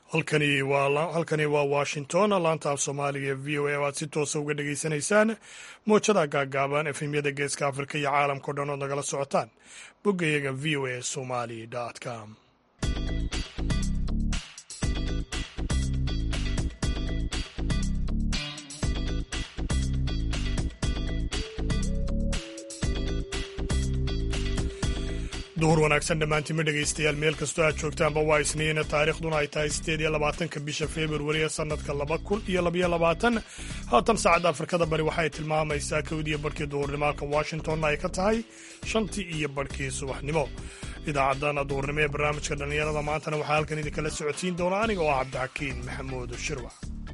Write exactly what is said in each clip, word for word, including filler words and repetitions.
halkani waa halkani waa washington laanta af soomaaliga v o a o aad si toosa uga dhegaysanaysaan moojada gaagaaban efemyada geeska afrika iyo caalamkao dhan ood nagala socotaan boggayaga v o a somali com duhur wanaagsan dhammaantiinma dhegaystayaal meel kastoo aad joogtaanba waa isniina taariikhduna ay tahay siddeed iyo labaatanka bisha februari ee sannadka laba kun iyo labaiyo labaatan haatan saacadda afrikada bari waxay tilmaamaysaa kowdiiyo barhkii duhurnimo halka washingtonna ay ka tahay shantii iyo barhkii subaxnimo idaacaddana duhurnimo ee barnaamijka dhallinyarada maantana waxaa halkan idinkala socotiin doona aniga oo ah cabdixakiin maxamuud shirwac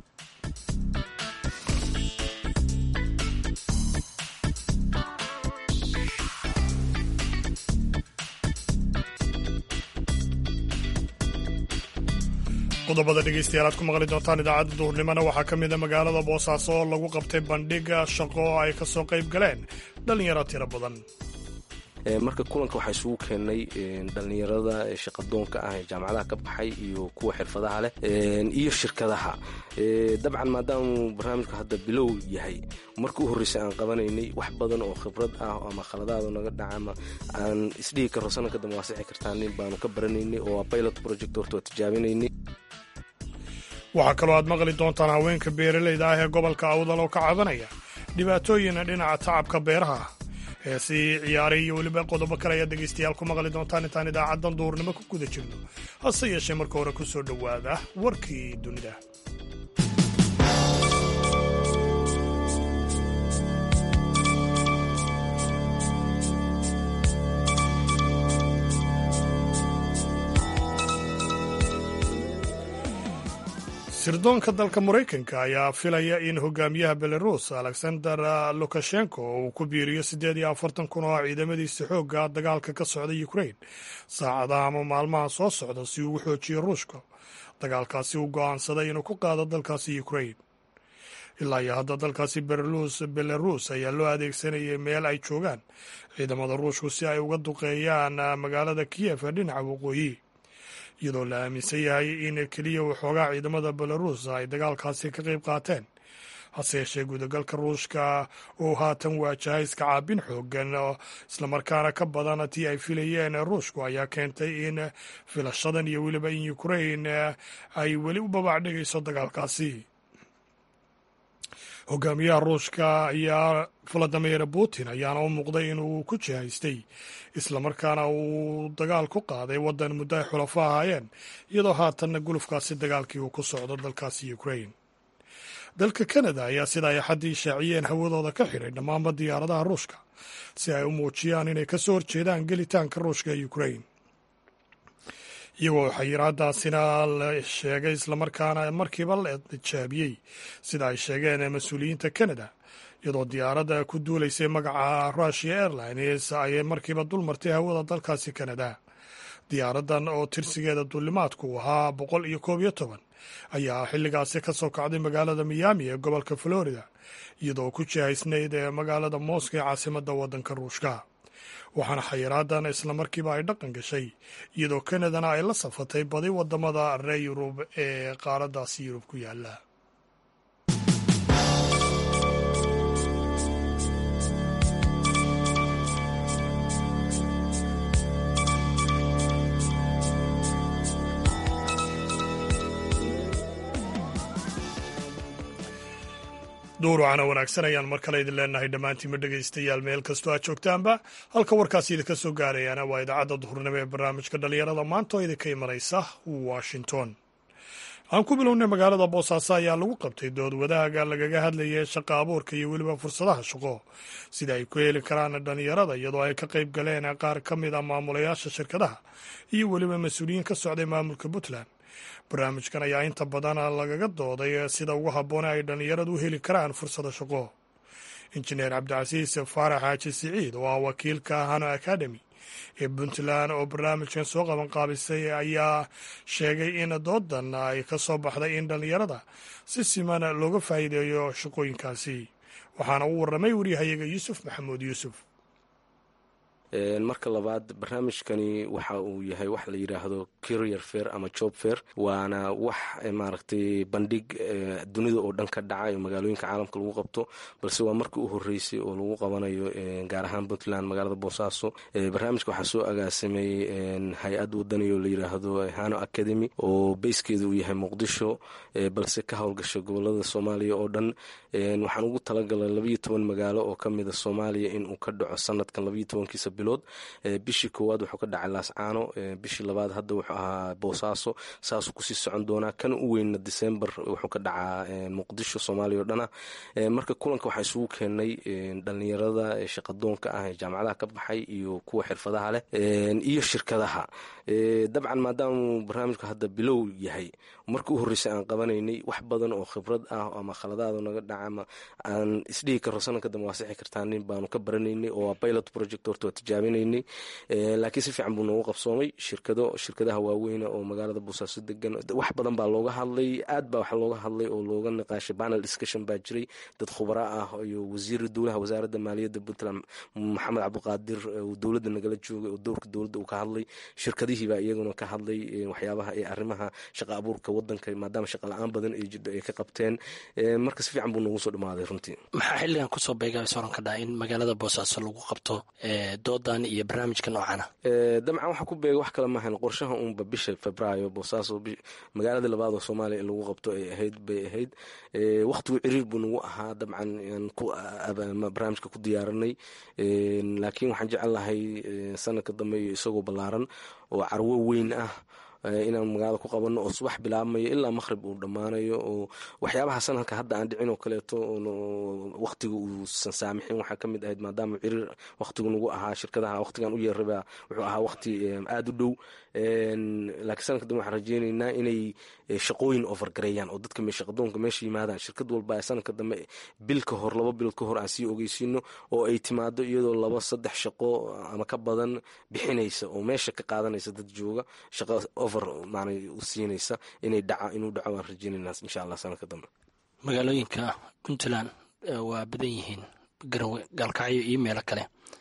qodobada dhegaystayaal aad ku maqli doontaan idaacadda duhurnimona waxaa ka mida magaalada boosaaso oo lagu qabtay bandhiga shaqo oo ay ka soo qayb galeen dhallinyaro tiro badan marka kulanka waxaa isugu keennay dhallinyarada shaqadoonka ah ee jaamacadaha ka baxay iyo kuwa xirfadaha leh iyo shirkadaha dabcan maadaamau barnaamijku hadda bilow yahay marka u horreysay aan qabanaynay wax badan oo khibrad ah ama khaladaado naga dhaca ama aan isdhihi karro sanadka dambe waa sixi kartaanin baanu ka baranaynay oo pilot project horta waa tijaabinaynay waxaa kaloo aad maqli doontaan haweenka beeralayda ah ee gobolka awdal oo ka cabanaya dhibaatooyin dhinaca tacabka beeraha ah ee si ciyaaray iyo weliba qodobo kale ayaad dhegaystayaal ku maqli doontaan intaan idaacaddan duhurnimo ku guda jirno hase yeeshee marka hore ku soo dhowaada warkii dunida sirdoonka dalka maraykanka ayaa filaya in hogaamiyaha belarus alexander lukashenko uu ku biiriyo siddeed iyo afartan kun oo ciidamadiisa xoogga dagaalka ka socda ukrain saacadaha ama maalmaha soo socda si uu u xoojiyo ruushka dagaalkaasi uu go'aansaday inuu ku qaado dalkaasi ukrain ilaa iyo hadda dalkaasi belarus ayaa loo adeegsanayay meel ay joogaan ciidamada ruushku si ay uga duqeeyaan magaalada kiyef ee dhinaca waqooyi iyadoo la aaminsan yahay in keliya waxoogaa ciidamada belarus ay dagaalkaasi ka qayb qaateen hase yeeshee gudagalka ruushka oo haatan waajahay iska caabin xoogan islamarkaana ka badan tii ay filayeen ruushku ayaa keentay in filashadan iyo weliba in ukrain ay weli u babaacdhigayso dagaalkaasi hogaamiyaha ruushka ayaa valadimir putin ayaana u muuqday inuu ku jihaystay islamarkaana uu dagaal ku qaaday waddan muddo ay xulafo ahaayeen iyadoo haatanna gulufkaasi dagaalkii uu ku socdo dalkaasi ukrain dalka kanada ayaa sida ay xaddii shaaciyeen hawadooda ka xidhay dhammaanba diyaaradaha ruushka si ay u muujiyaan inay ka soo horjeedaan gelitaanka ruushka ee ukrain iyagoo xayiraadaasina la sheegay islamarkaana markiiba la tijaabiyey sida ay sheegeen mas-uuliyiinta kanada iyadoo diyaaradda ku duulaysay magaca russia airlines ayay markiiba dul martay hawada dalkaasi kanada diyaaraddan oo tirsigeeda duulimaadku ahaa boqol iyo koob iyo toban ayaa xilligaasi ka soo kacday magaalada miami ee gobolka florida iyadoo ku jihaysnayd ee magaalada moscow ee caasimadda waddanka ruushka waxaana xayiraadan islamarkiiba ay dhaqan gashay iyadoo kanadana ay la safatay badi wadamada reer yurub ee qaaraddaasi yurub ku yaala duurucana wanaagsan ayaan mar kale idin leenahay dhammaantiinma dhegaystayaal meel kastoo aad joogtaanba halka warkaasi idinka soo gaarayaana waa idaacadda duhurnimo ee barnaamijka dhallinyarada maanta oo idinka imanaysa washington aan ku bilownay magaalada boosaaso ayaa lagu qabtay dood wadaaga lagaga hadlayay shaqa abuurka iyo weliba fursadaha shaqo sida ay ku heli karaan dhallinyarada iyadoo ay ka qayb galeen qaar ka mid a maamulayaasha shirkadaha iyo weliba mas-uuliyiin ka socday maamulka puntland barnaamijkan ayaa inta badan lagaga dooday sida ugu habboone ay dhallinyaradu u heli karaan fursada shaqo injineer cabdicasiis faarax xaaji siciid oo ah wakiilka hano academy ee puntland oo barnaamijkan soo qabanqaabisay ayaa sheegay in doodan ay ka soo baxday in dhallinyarada si siman looga faa'iideeyo shaqooyinkaasi waxaana u warramay waryahayaga yuusuf maxamuud yuusuf marka labaad barnaamijkani waxa uu yahay wax la yidhaahdo career fair ama job fair, waana wax maaragtay bandhig dunida oo dhan ka dhaca ee magaalooyinka caalamka lagu qabto, balse waa markii u horeysay oo lagu qabanayo gaar ahaan puntland magaalada boosaaso. barnaamijka waxaa soo agaasimay hay-ad wadani oo la yidhaahdo hano academy oo beyskeeda uu yahay muqdisho, balse ka howlgasha gobolada soomaaliya oo dhan. waxaan ugu talagalay labayo toban magaalo oo kamida soomaaliya inuu ka dhaco sanadkan labayo tobankiisa bilood. bishii koowaad wuxuu ka dhacay laascaano, bishii labaad hadda wuxuu ahaa boosaaso, saasuu kusii socon doonaa. kan u weynna december wuxuu ka dhacaa muqdisho soomaaliya oo dhana. marka kulanka waxaa isugu keenay dhalinyarada shaqadoonka ah ee jaamacadaha ka baxay iyo kuwa xirfadaha leh iyo shirkadaha. dabcan maadaama barnaamijku hadda bilow yahay, markii u horreysay aan qabanaynay wax badan oo khibrad ah ama khaladaado naga dhaca ama aan isdhihi karo sanadka dambe waa sixi kartaa nin baanu ka baranaynay oo waa pilot project horta waa tijaabinaynay. laakiin si fiican buu noogu qabsoomay. shirkado shirkadaha waaweyna oo magaalada boosaaso degan wax badan baa looga hadlay, aad baa wax looga hadlay oo looga niqaashay. panel discussion baa jiray, dad khubara ah iyo wasiir dowlaha wasaaradda maaliyadda puntland maxamed cabdiqaadir uu dowladda nagala joogay oo dowrka dowladda uu ka hadlay. shirkadihii baa iyaguna ka hadlay waxyaabaha ee arrimaha shaqa abuurka wadanka maadaama shaqa la-aan badan ay jidho ay ka qabteen. marka si fiican buu noogu soo dhamaaday runtii. maxaa xilligan kusoo beegay soran ka dhaca in magaalada boosaaso lagu qabto doodan iyo barnaamijka noocana? dabcan waxaa ku beegay wax kale maahan, qorshaha uunba bisha febraayo boosaaso magaalada labaad oo soomaaliya in lagu qabto ay ahayd bay ahayd. waqtigu ciriir buu nagu ahaa dabcan barnaamijka ku diyaaranay, laakiin waxaan jecel lahay sanadka dambe iyo isagoo ballaaran oo carwo weyn ah inaan magaalada ku qabanno oo subax bilaabmayo ilaa maqhrib uu dhammaanayo, oo waxyaabaha sanadka hadda aan dhicin oo kaleeto waqtiga uusan saamixin waxaa ka mid ahayd maadaama ciriir waqtigu nagu ahaa. shirkadaha waqtigan u yeeraba wuxuu ahaa waqti aada u dhow, laakiin sanadka dambe waxaan rajeynaynaa inay shaqooyin overgareeyaan oo dadka shaqadoonka meesha yimaadaan. shirkad walba sanadka dambe bil ka hor laba bilood ka hor aan sii ogeysiino oo ay timaado iyadoo laba saddex shaqo ama ka badan bixinaysa oo meesha ka qaadanaysa dad jooga shaqo maanay u siinaysa inay dhaca inuu dhaco waan rajeynaynaa insha allah sanadka dambe. magaalooyinka puntland waa badan yihiin, gaalkacyo iyo meelo kale.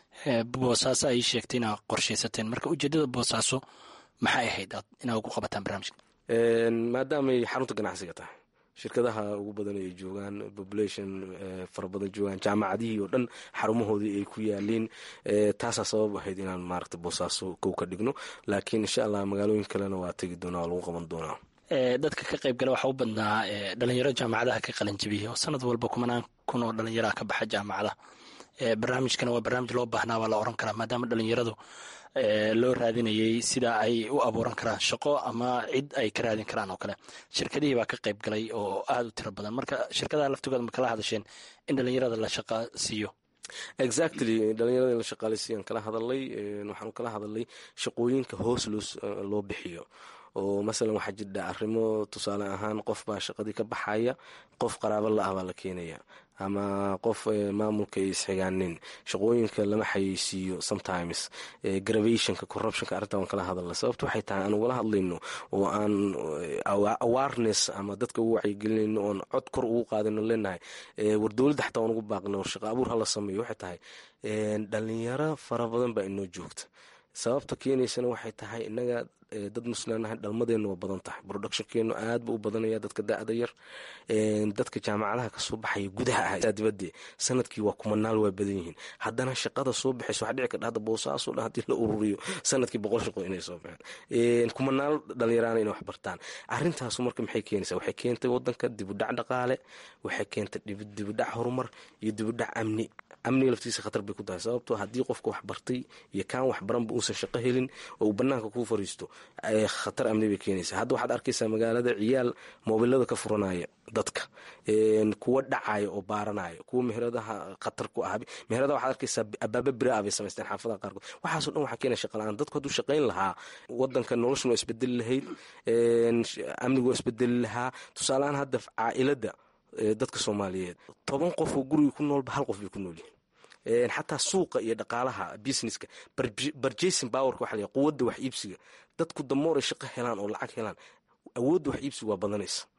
boosaaso ay sheegtay inaad qorshaysateen, marka ujeedada boosaaso maxay ahayd inaad ugu qabataan barnaamijka? maadaamay xarunta ganacsiga tahay, shirkadaha ugu badan ay joogaan, population fara badan joogaan, jaamacadihii oo dhan xarumahoodii ay ku yaaliin, taasaa sabab ahayd inaan maaragta boosaaso kow ka dhigno. laakiin insha allah magaalooyin kalena waa tegi doonaa oo lagu qaban doonaa. dadka ka qayb gala waxaa u badnaa dhalinyaro jaamacadaha ka qalanjabiya oo sanad walba kumanaan kun oo dhalinyaraha ka baxa jaamacadaha. barnaamijkana waa barnaamij loo baahnaa waa la oran karaa, maadaama dhalinyaradu loo raadinayay sida ay u abuuran karaan shaqo ama cid ay ka raadin karaan oo kale. shirkadihii baa ka qayb galay oo aada u tiro badan, marka shirkadaha laftigooda ma kala hadasheen in dhalinyarada la shaqa siiyo? exactly dhalinyarada in la shaqaaleysiiyaan kala hadalay. waxaanu kala hadalay shaqooyinka hoos loo bixiyo oo masalan waxaa jirdha arrimo tusaale ahaan qof baa shaqadii ka baxaya, qof qaraabo la ah baa la keenaya ama qof maamulka ay isxigaanin, shaqooyinka lama xayeysiiyo sometimes. gravationka corruptionka arrinta waan kala hadalna. sababta waxay tahay aan ugala hadlayno oo aan awareness ama dadka ugu wacyigelinayno oon cod kor ugu qaadino leenahay war dowladda xataa waan ugu baaqno shaqa abuur hala sameeyo. waxay tahay dhalinyaro fara badan baa inoo joogta. sababta keenaysana waxay tahay inaga dad muslimaanahay, dhalmadeenna waa badan tahay, productionkeenu aad buu u badanaya dadka da-da yar. dadka jaamacadaha kasoo baxaya gudaha ah dibadee sanadkii waa kumanaal waa badan yihiin, haddana shaqada soo baxayso waxaa dhici karta hadda boosaaso dhan haddii la ururiyo sanadkii boqol shaqo inay soo baxeen, kumanaal dhalinyaraana inay wax bartaan. arrintaasu marka maxay keenaysaa? waxay keentay wadanka dibudhac dhaqaale, waxay keentay dibudhac horumar iyo dibudhac amni. amniga laftiisa khatar bay ku tahay, sababtoo haddii qofka wax bartay iyo kaan wax baranba uusan shaqo helin oo uu banaanka kuu fariisto khatar amni bay keenaysaa. hadda waxaad arkaysaa magaalada ciyaal moobilada ka furanaya dadka, kuwa dhacaya oo baaranaya, kuwa meheradaha khatar ku ah. meheradaha waxaad arkaysaa abaaba biraa bay samaysteen xaafadaha qaarkood. waxaaso dhan waxaa keenaya shaqa la-aan. dadku hadduu shaqayn lahaa wadanka noloshuna waa isbedeli lahayd, amnigu waa isbedeli lahaa. tusaaleahaan hadda caailada dadka soomaaliyeed toban qof oo guriga ku noolba hal qof bay ku nool yihiin. xataa suuqa iyo dhaqaalaha businesska barjason powerka waxa la quwadda wax iibsiga, dadku damoor ay shaqo helaan oo lacag helaan, awoodda wax iibsiga waa badanaysa.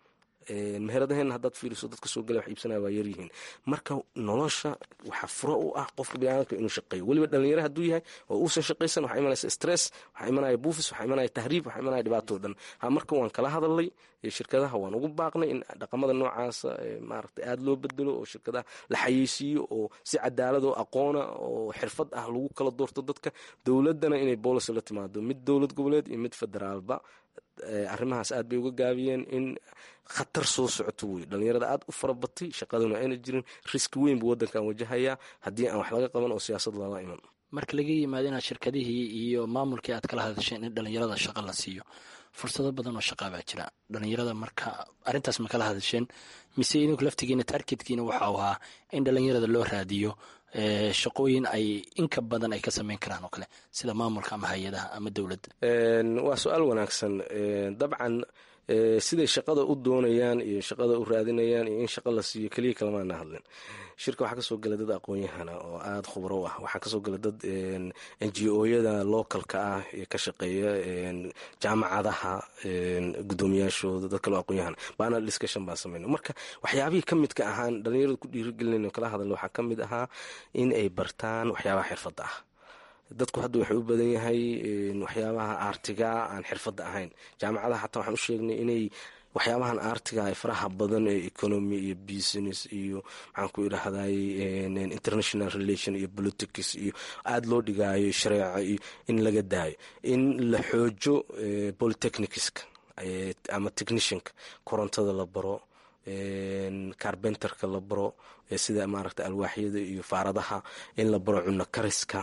meheradaheena haddaad fiiriso dadka soo gala wax iibsanaya waa yaryihiin. marka nolosha waxaa furo u ah qofka biniaadamka inuu shaqeeyo, weliba dhalinyaro hadduu yahay oo uusan shaqaysan waxaa imanaysa stress, waxaa imanaya buufis, waxaa imanaya tahriib, waxaa imanaya dhibaato o dhan. ha marka waan kala hadalnay shirkadaha, waan ugu baaqnay in dhaqamada noocaasa maaragtay aada loo bedelo oo shirkadaha la xayeysiiyo oo si cadaalad oo aqoona oo xirfad ah lagu kala doorto dadka. dowladdana inay boolicy la timaado, mid dowlad goboleed iyo mid federaalba. arrimahaas aad bay uga gaabiyeen in khatar soo socoto wey. dhalinyarada aad u farabatay, shaqaduna ayna jirin, riski weyn buu waddankan wajahayaa haddii aan wax laga qaban oo siyaasad lala iman. marka laga yimaado inaad shirkadihii iyo maamulkii aad kala hadasheen in dhalinyarada shaqo la siiyo, fursado badan oo shaqaa baa jira dhalinyarada. marka arrintaas ma kala hadasheen mise idinku laftigiina targetkiina waxa uu ahaa in dhalinyarada loo raadiyo shaqooyin ay inka badan ay ka samayn karaan oo kale sida maamulka ama hay-adaha ama dowladda? waa su-aal wanaagsan. dabcan siday shaqada u doonayaan iyo shaqada u raadinayaan iyo in shaqa la siiyo keliya kalamaana hadlin. shirka waxaa kasoo gala dad aqoon-yahana oo aada khubro u ah, waxaa kasoo gala dad n g o-yada localka ah ee ka shaqeeya jaamacadaha guddoomiyaashooda, dad kaloo aqoon-yahana baana discussion baan samayna. marka waxyaabihii ka midka ahaan dhalinyarada ku dhiirigelinayn kala hadalna waxaa ka mid ahaa in ay bartaan waxyaabaha xirfadda ah. dadku hadda waxay u badan yahay waxyaabaha aartiga aan xirfadda ahayn. jaamacadaha xataa waxaan u sheegnay inay waxyaabahan aartiga ay faraha badan ee economy iyo business iyo maxaan ku idhaahday international relation iyo politics iyo aada loo dhigaayo shareeca iyo in laga daayo, in la xoojo polytechnicska ama technicianka, korontada la baro, carbenterka la baro, sida maaragta alwaaxyada iyo faaradaha, in la baro cunno kariska,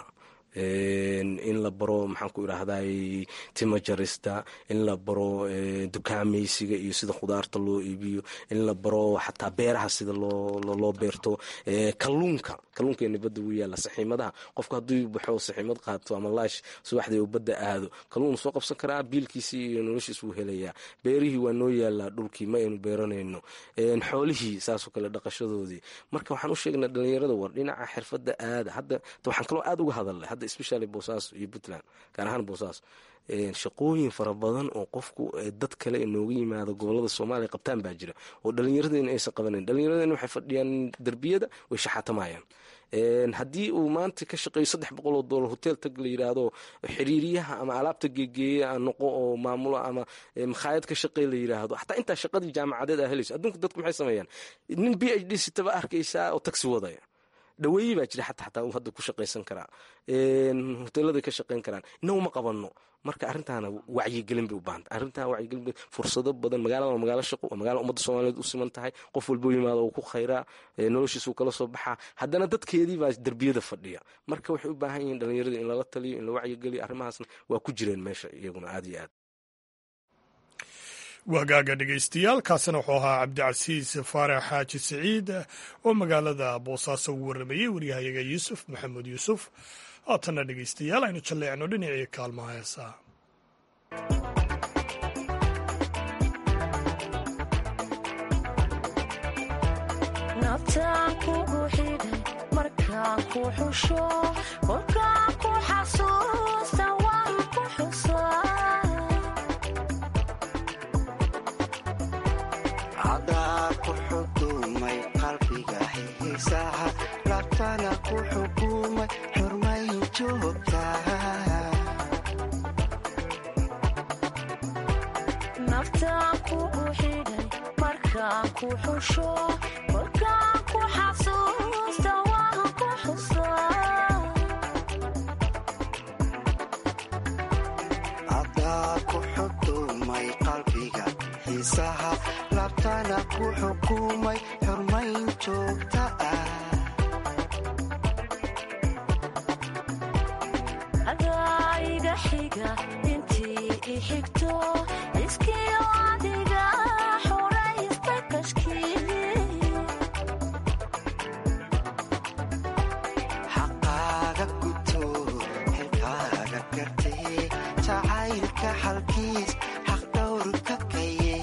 in la baro maxaan ku idhaahday tima jarista, in la baro dukaamaysiga iyo sida khudaarta loo iibiyo, in la baro xataa beeraha sida loo beerto, kalluunka kalluunkeena badda wuu yaalla, saxiimadaha qofka hadduu baxo saxiimad qaato ama laash subaxdii uu badda aado kalluun soo qabsan karaa, biilkiisii iyo noloshiis wuu helayaa. beerihii waa noo yaallaa dhulkii ma aynu beeranayno, xoolihii saasoo kale dhaqashadoodii. marka waxaan u sheegnaa dhalinyarada war dhinaca xirfadda aada. hadda waxaan kaloo aada uga hadalnay hadda especially boosaaso iyo puntland, gaar ahaan boosaaso, shaqooyin fara badan oo qofku dad kale inooga yimaado gobolada soomaaliya qabtaan baa jira oo dhalinyaradeen aysan qabanayn. dhalinyaradeen waxay fadhiyaan derbiyada, way shaxaatamayaan. haddii uu maanta ka shaqeeyo saddex boqol oo doolar hotel tag la yidhaahdo xiriiriyaha ama alaabta geegeeya noqo oo maamulo ama makhaayad ka shaqey la yidhaahdo, xataa intaa shaqadii jaamacadeed aa helayso. adduunka dadku maxay sameeyaan? nin b h d sitaba arkaysaa oo tagsi wadaya, dhaweeyi baa jira xataa xataa uu hadda ku shaqaysan karaa, hoteeladay ka shaqayn karaan. inagu ma qabanno. marka arrintaana wacyigelin bay u baahanta. arrintaa wacyigelin bay fursado badan. magaalada waa magaalo shaqo, waa magaalo ummadda soomaaliyeed u siman tahay. qof walboo yimaado uu ku khayraa, noloshiisuu kala soo baxaa. haddana dadkeedii baa derbiyada fadhiya. marka waxay u baahan yihiin dhalinyarada in lala taliyo, in la wacyigeliyo. arrimahaasna waa ku jireen meesha iyaguna aada iyo aad. wagaaga dhegaystayaal, kaasina wuxuu ahaa cabdicasiis faarax xaaji siciid oo magaalada boosaaso ugu warramayey waryahayaga yuusuf maxamed yuusuf. haatanna dhegaystayaal aynu jalleecno dhinacii kaalmaha heesaa. nabtaan kugu xidhay markaan ku xusho, kolkaan ku xasuusta waan ku xusaa. cadaa ku xukumay qalbiga xiisaha, labtana ku xukumay xurmay joogtaa. nabtaan kugu xidhay markaan ku xusho, kolkaan ku xasuusta waan ku xusaa. cadaa ku xukumay qalbiga xiisaha, labtana ku xukumay xurmayn joogta ah. adaa iga xiga intii i xigto, iskiyo adiga xoraysta kashkii. xaqaaga guto xilkaaga gartee, jacaylka xalkiis xaq dhowrka kaye.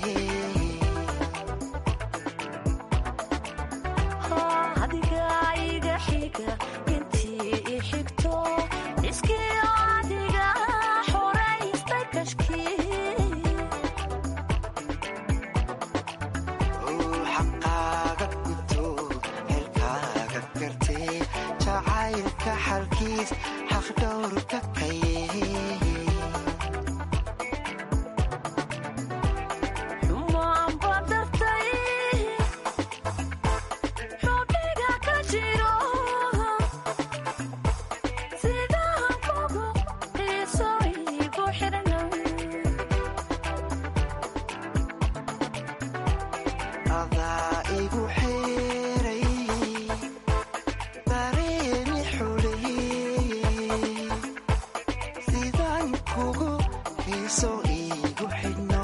adiga iga xiga intii i xigto, iskiyo adiga xoraysta kashkii. kugu hiiso iigu xidhnow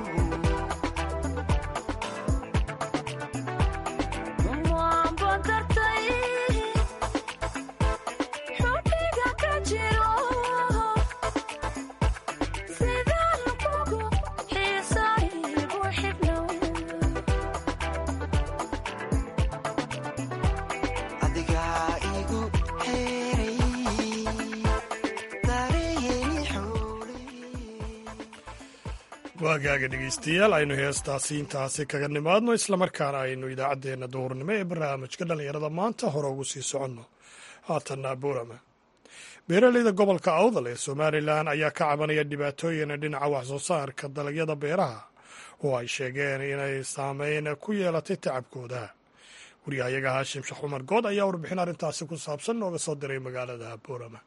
waagaaga dhegaystayaal aynu heestaasi intaasi kaga nimaadno islamarkaana aynu idaacaddeenna duhurnimo ee barnaamijka dhallinyarada maanta hore ugu sii soconno haatanna boorama beeraleyda gobolka awdal ee somalilan ayaa ka cabanaya dhibaatooyin dhinaca waxsoo saarka dalagyada beeraha oo ay sheegeen inay saameyn ku yeelatay tacabkooda wariyahayaga haashim sheekh cumar good ayaa warbixin arrintaasi ku saabsan nooga soo diray magaalada boorama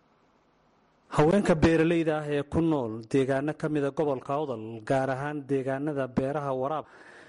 haweenka beeralayda ah ee ku nool deegaano ka mida gobolka awdal gaar ahaan deegaanada beeraha waraab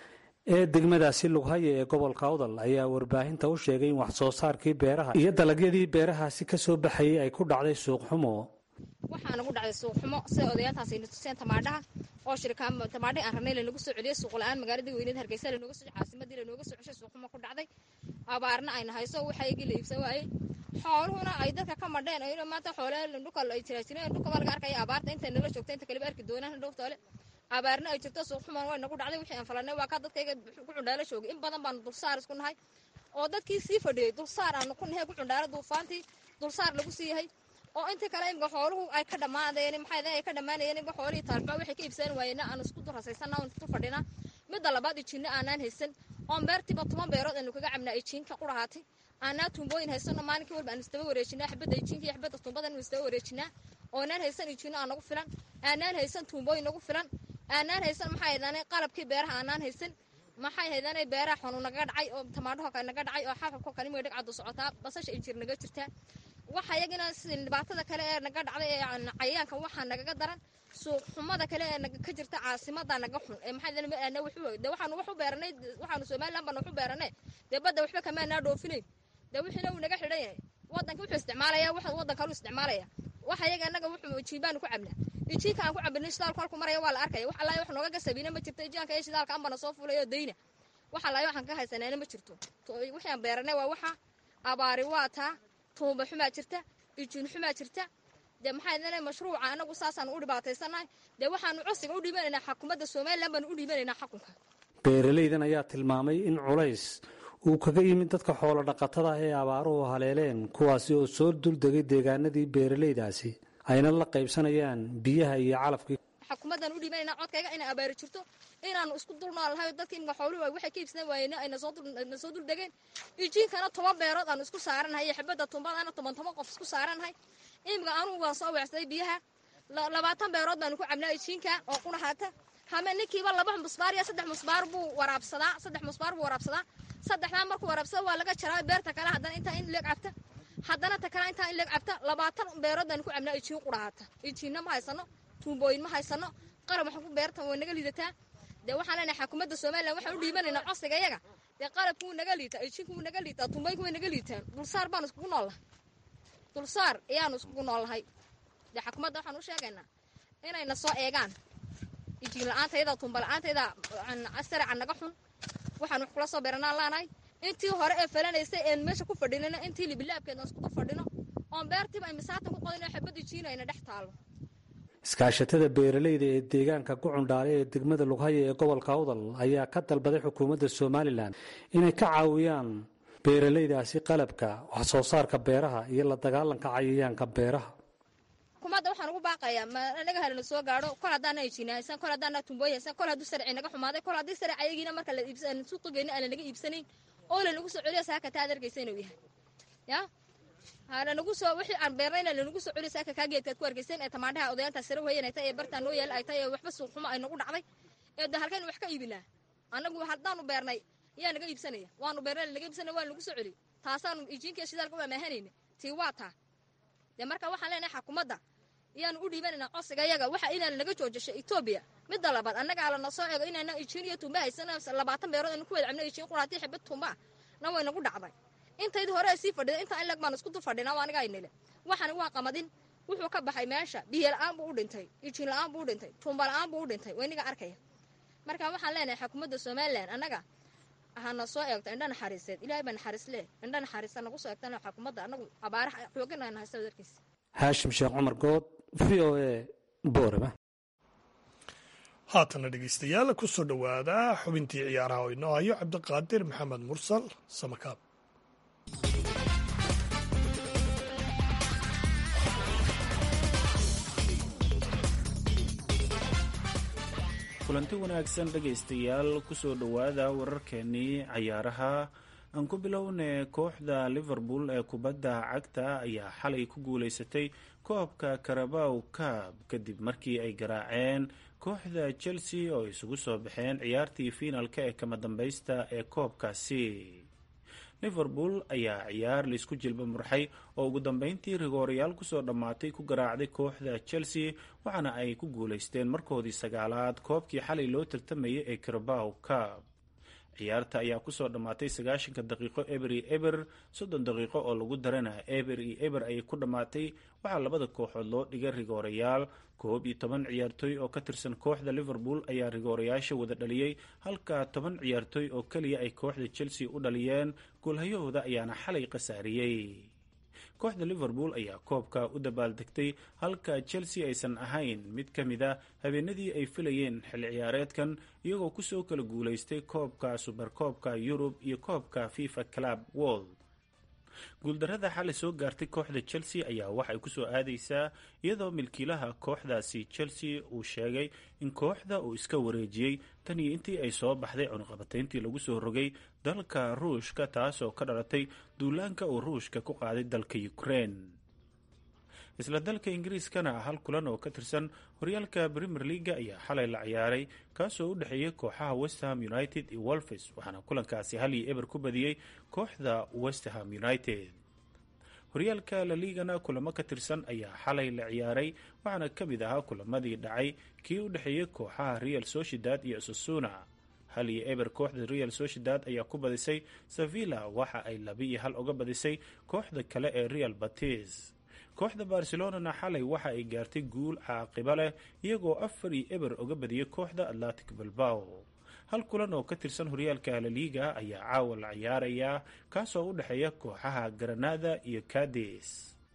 ee degmadaasi lughaya ee gobolka awdal ayaa warbaahinta u sheegay in wax soo saarkii beeraha iyo dalagyadii beerahaasi ka soo baxayay ay ku dhacday suuqxumo waxaa nagu dhacday suuqxumo sida odayaantaasi tuseen tamaadhaha oo shirkaan tamaadhay aan rabnay lanagu soo celiyay suuq la-aan magaaladii weyneed hargeysa lanooga soo caasimadii lanooga soo ceshay suuqxumo ku dhacday abaarna ayna hayso waxaygii la iibsan waayey xooluhuna ay dadka ka madheen ayna maanta xoolaha dhulka ay jiraajireen dhulka waa laga arkaya abaarta inta nala joogta inta kaliba arki doonaan dhowrtoole abaarna ay jirto suuqxuman way nagu dhacday wixii aan falanay waa ka dadkayga ku cundhaalo joogay in badan baanu dulsaar isku nahay oo dadkii sii fadhiyey dulsaar aanu ku nahay ku cundhaalo duufaantii dulsaar lagu sii yahay oo inta kale imka xooluhu ay ka dhammaadeen maxay ay ka dhammaanayeen imka xoolihii taalba waxay ka iibsan waayeen aan isku durasaysanaa oo intu fadhina midda labaad ijinna aanaan haysan oo beertiba toban beerood aanu kaga cabnaa ijinka qurahaati aanaa tuumbooyin haysano maalinkii walba aan isdaba wareejinaa xabadda ijinka iyo xabadda tuumbada aan isdaba wareejinaa oonaan haysan ijinno aan nagu filan aanaan haysan tuumbooyin nagu filan aanaan haysan maxay haydaanay qalabkii beeraha aanaan haysan maxay haydaanay beeraha xonu naga dhacay oo tamaadhaha ka naga dhacay oo xafafka kale way dhag cad socotaa basasha injir naga jirtaa waxa iyagina dhibaatada kale ee naga dhacday ee cayayaanka waxa naga daran suuq xumada kale ee naga ka jirta caasimada naga xun ee maxay haydaanay wuxuu waxaanu wax u beeranay waxaanu Soomaaliland baan wax u beeranay dibadda waxba kama na dhoofinay da wixii uu naga xidhan yahay wadanka wuxuu isticmaalaya waxa wadanka uu isticmaalaya waxa iyaga anaga wuxuu jiibaan ku cabnaa ijiinka aan ku cabnay shidaalka halku maraya waa la arkay wax Allah wax nooga gasabiina ma jirto ijiinka ee shidaalka aan bana soo fulayo deyna waxa la waxaan ka haysanayna ma jirto wixii aan beeranay waa waxa abaari waa taa tuuba xumaa jirta ijiin xumaa jirta de maxay leeyahay mashruuca anagu saasan u dhibaataysanahay de waxaan codsiga u dhiibanaynaa xukuumadda Soomaaliland baan u dhiibanaynaa xukunka beeralaydan ayaa tilmaamay in culays uu kaga yimid dadka xoolo dhaqatada ah ee abaaruhu haleeleen kuwaasi oo soo duldegay deegaanadii beeralaydaasi ayna la qaybsanayaan biyaha iyo calafkii xukuumaddan u dhiibanayna codkayga inay abaari jirto inaanu isku dulnoolahay dadkii inga xooluhu waxay ka iibsan waayeen ayna soo dul soo duldegeen ijiinkana toban beerood aan isku saaranahay xabadda tumbadana toban toban qof isku saaranahay imga aanu waan soo weecsaday biyaha labaatan beerood baan ku cabnaa ijiinka oo kuna haata hama ninkiiba laba musbaar iyo saddex musbaar buu waraabsadaa saddex musbaar buu waraabsadaa saddexdan markuu waraabsado waa laga jaraa beerta kale haddana inta in leeg cabta haddana ta kale inta in leeg cabta labaatan beerood baan ku cabnaa ijiin quraata ijiinna ma haysano tuumbooyin ma haysano qarab wax ku beerta way naga liidataa de waxaan leenahay xukuumadda Soomaaliland waxaan u dhiibanaynaa codsiga iyaga de qarabku naga liita ijiinku naga liita tuumbooyinku way naga liitaan dulsaar baan isku noolahay dulsaar ayaan isku noolahay de xukuumadda waxaan u sheegaynaa inayna soo eegaan ijiin la'aantayda tuumba la'aantayda asara naga xun waxaan wax kula soo beeranaa laanahay intii hore ee falanaysay ee meesha ku fadhinayna intii libilaabkeedna isku fadhino oo beertiba ay misaata ku qodinay xabad ijiinayna dhex taalo iskaashatada beeralayda ee deegaanka Gucundhaale ee degmada Lughaya ee gobolka Awdal ayaa ka dalbaday xukuumadda Soomaaliland inay ka caawiyaan beeralaydaasi qalabka wax soo saarka beeraha iyo la dagaalanka cayayaanka beeraha xukuumadda waxaan ugu baaqayaa ma anaga halna soo gaaro kol hadaan ay jiinaysan kol hadaan tumbooyaysan kol haduu sharci naga xumaaday kol hadii sharci ayagiina marka la iibsan suuqgeena aan naga iibsanayn oo la nagu soo celiyo saaka taa adeergeysan inuu yahay ya hala nagu soo wixii aan beernayna la nagu soo celiyo saaka ka geedka ku argeysan ee tamaadhaha odayaanta sare weeyanayta ee bartaan oo yeel ay tahay waxba suuq xumo ay nagu dhacday ee halkeen wax ka iibinaa anagu hadaan u beernay yaa naga iibsanaya waanu beernay naga iibsanay waa nagu soo celiyo taasaan ijiinka shidaalka waa maahanayna tii waa taa de marka waxaan leenahay xukuumadda iyaan u dhiibanayna codsiga iyaga waxa inaan naga joojisho Ethiopia midda labaad annaga la soo eego inaan ijiin iyo tuumba haysana labaatan beerood in ku wada cabnay ijiin quraati xibad tuumba na way nagu dhacday intayd hore si fadhiday inta in lag baan isku fadhinaa waa aniga aynile waxaan waa qamadin wuxuu ka baxay meesha biyo la-aan buu u dhintay ijin la-aan buu u dhintay tuumba la-aan buu u dhintay waa iniga arkaya marka waxaan leenahay xukuumadda somalilan annaga hana soo eegto indha naxariiseed ilaahay baa naxariis leh indha naxariisa nagu soo eegtana xukuumadda annagu abaaraha xoogana haysta wadarkiisa haashim sheekh cumar good v o a boorama haatana dhegeystayaal ku soo dhowaada xubintii ciyaaraha oo inoo hayo cabdiqaadir maxamed mursal samakaab kulanti wanaagsan dhegaystayaal kusoo dhowaada wararkeenii cayaaraha aan ku bilownay kooxda liverpool ee kubadda cagta ayaa xalay ku guulaysatay koobka Carabao Cup kadib markii ay garaaceen kooxda Chelsea oo isugu soo baxeen ciyaartii finalka ee kama dambaysta ee koobkaasi. Liverpool ayaa ciyaar la isku jilba murxay oo ugu dambeyntii rigoorayaal kusoo dhammaatay ku garaacday kooxda Chelsea waxaana ay ku guulaysteen markoodii sagaalaad koobkii xalay loo tartamayay ee Carabao Cup. ciyaarta ayaa kusoo dhammaatay sagaashanka daqiiqo eber iyo eber soddon daqiiqo oo lagu darana eber iyo eber ayay ku dhammaatay waxaa labada kooxood loo dhigay rigoorayaal koob iyo toban ciyaartooy oo ka tirsan kooxda Liverpool ayaa rigoorayaasha wada dhaliyey halka toban ciyaartooy oo keliya ay kooxda Chelsea u dhaliyeen goolhayahooda ayaana xalay khasaariyey. kooxda Liverpool ayaa koobka u dabaaldegtay halka Chelsea aysan ahayn mid ka mid ah habeenadii ay filayeen xilli ciyaareedkan iyagoo kusoo kala guulaystay koobka Superkoobka Yurub iyo koobka FIFA Club World. guuldarrada xalay soo gaartay kooxda Chelsea ayaa waxay kusoo aadaysaa iyadoo milkiilaha kooxdaasi Chelsea uu sheegay in kooxda uu iska wareejiyey tan iyo intii ay soo baxday cunaqabatayntii lagu soo rogay dalka Ruushka taasoo ka dhalatay duulaanka uu Ruushka ku qaaday dalka Ukraine. isla dalka Ingiriiskana hal kulan oo ka tirsan horyaalka Premier League ayaa xalay la ciyaaray kaasoo u dhaxeeyay kooxaha West Ham United iyo Wolves waxaana kulankaasi hal iyo eber ku badiyay kooxda West Ham United. horyaalka La Ligana kulamo ka tirsan ayaa xalay la ciyaaray waxaana ka mid ahaa kulamadii dhacay kii u dhaxeeyay kooxaha Real Sociedad iyo Osasuna. hal iyo eber kooxda Real Sociedad ayaa ku badisay Sevilla waxa ay laba iyo hal uga badisay kooxda kale ee Real Betis. kooxda Barcelona xalay waxa ay gaartay guul caaqiba leh iyagoo afar iyo eber uga badiyay kooxda Athletic Bilbao. hal kulan oo ka tirsan horyaalka La Liga ayaa caawa la ciyaaraya kaasoo u dhaxeeya kooxaha Granada iyo Cadiz.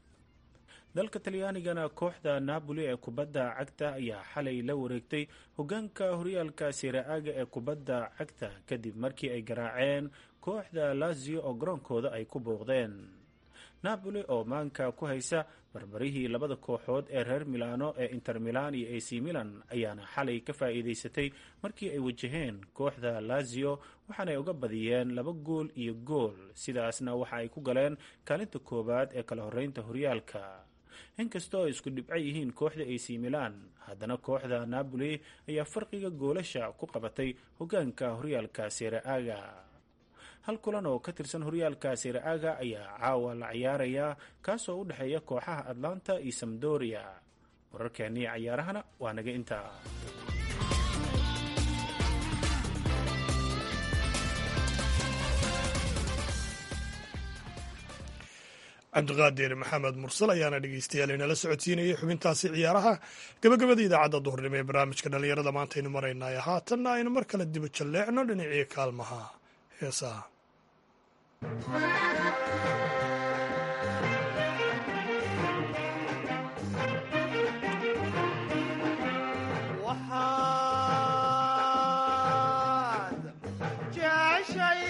dalka Talyaanigana kooxda Napoli ee kubadda cagta ayaa xalay la wareegtay hogaanka horyaalka Serie A ee kubadda cagta kadib markii ay garaaceen kooxda Lazio oo garoonkooda ay ku booqdeen. Napoli oo maanka ku haysa barbarihii labada kooxood ee reer Milano ee Inter Milan iyo A C Milan ayaana xalay ka faa'iideysatay markii ay wajaheen kooxda Lazio waxaana ay uga badiyeen laba gool iyo gool sidaasna waxa ay ku galeen kaalinta koowaad ee kala horeynta horyaalka. inkastoo ay isku dhibco yihiin kooxda A C Milan haddana kooxda Napoli ayaa farqiga goolasha ku qabatay hogaanka horyaalka Serie A. hal kulan oo ka tirsan horyaalka Serie A ayaa caawa la ciyaaraya kaasoo u dhaxeeya kooxaha Atlanta iyo Sampdoria. wararkeennii ciyaarahana waa naga intaa. cabdiqaadir maxamed mursal ayaana dhegeystayaal inala socodsiinayay xubintaasi ciyaaraha gabagabada idaacadda duhurnimo ee barnaamijka dhalinyarada maanta aynu maraynaayo haatanna aynu mar kale diba jalleecno dhinacii kaalmaha heesaha. waxaad jeceshay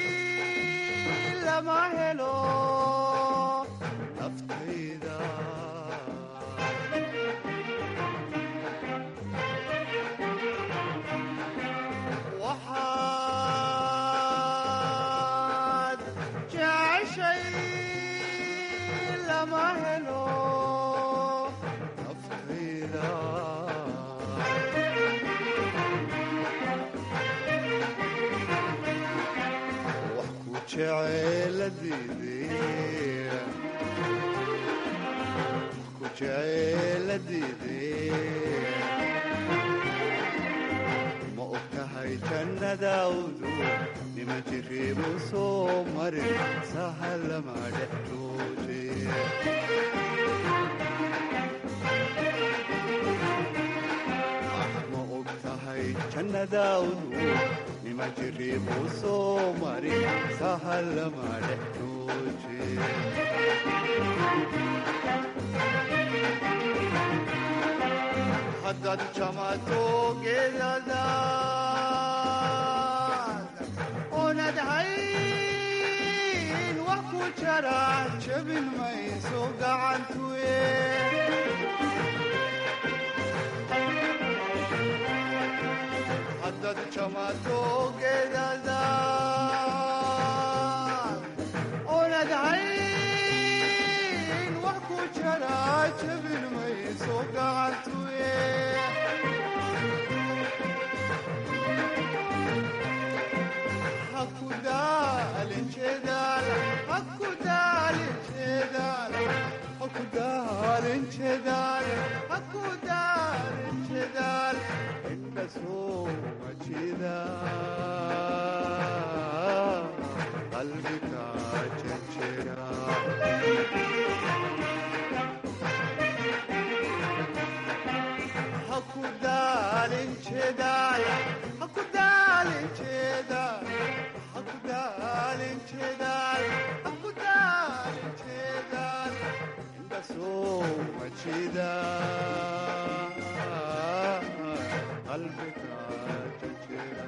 lama helo naftayda waxaad jeceshay lama helo naftayda wax ku jeceeladiidee ku jeceeladiidee ma og tahay jannadaawdu nima jiriibu soo marin sahal lama dhex joojee jannadaawdu nima jiriibuu soo marin sahal lama dhex jooje haddaad jamato geedadaad oonad hayn wax ku jara jabin mayso gacantuye haddaad jamato geedadaad oonad hayn wax ku jara jabin mayso gacantuye hakudaalin jeedaal hakudaalin jeedaal hakudaalin jeedaal hakudaalin jeedaal inda soo majida qalbiga jejera hakudaalin jeedaal hakudaalin jeedaal hakudaalin jeedaal hakudaalin jeedaal inda soo majida qalbiga jejera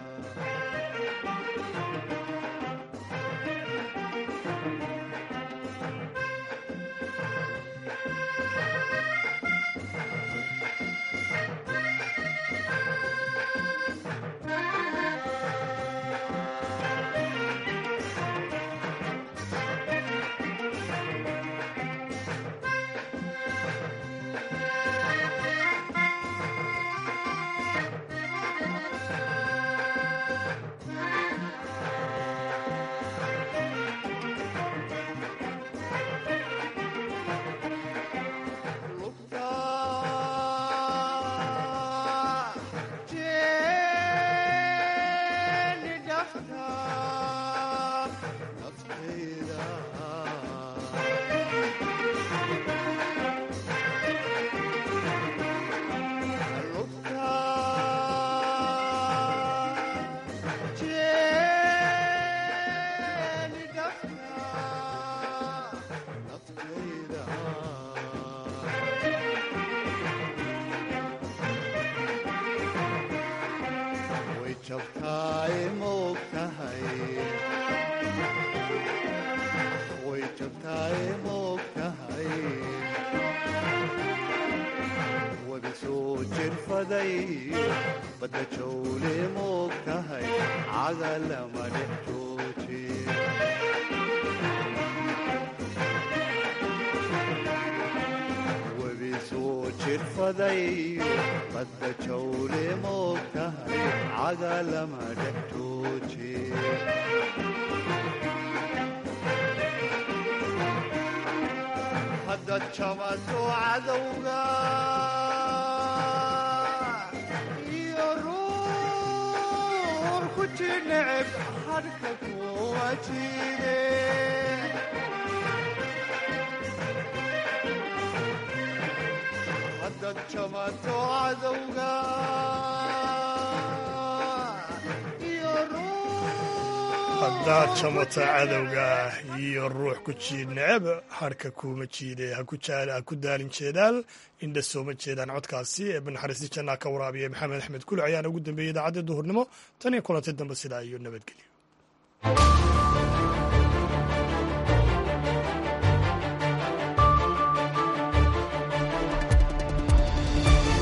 badda jawle moog tahay cagalama dhex jooje webi soo jirfaday badda jawle moog tahay cagalama dhex jooje haddaad jamato cadowga neceb harka kuwa jide haddaad jamato cadowga iyo haddaad jamato cadowga iyo ruux ku jiid neceb harka kuuma jiide ha ku daalin jeedaal indha sooma jeedaan codkaasi ee banaxariisti jannaa ka waraabiya maxamed axmed kuli ayaana ugu dambeeyey idaacadda duhurnimo tan iyo kulanti dambe sidaa iyo nabadgelyo